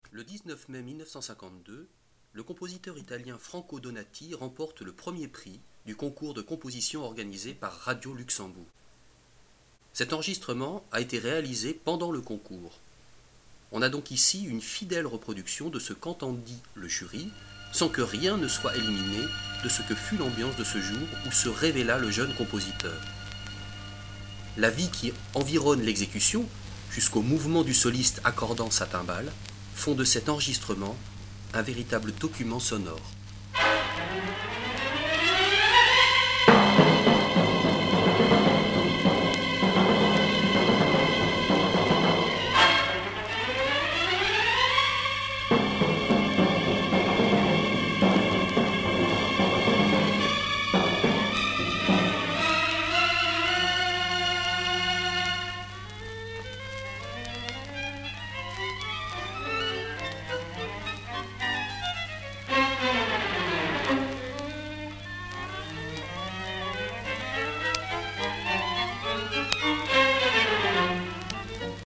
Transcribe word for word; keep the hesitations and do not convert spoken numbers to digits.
Le dix-neuf mai mille neuf cent cinquante-deux, le compositeur italien Franco Donati remporte le premier prix du concours de composition organisé par Radio Luxembourg. Cet enregistrement a été réalisé pendant le concours. On a donc ici une fidèle reproduction de ce qu'entendit le jury, sans que rien ne soit éliminé de ce que fut l'ambiance de ce jour où se révéla le jeune compositeur. La vie qui environne l'exécution, jusqu'au mouvement du soliste accordant sa timbale, font de cet enregistrement un véritable document sonore.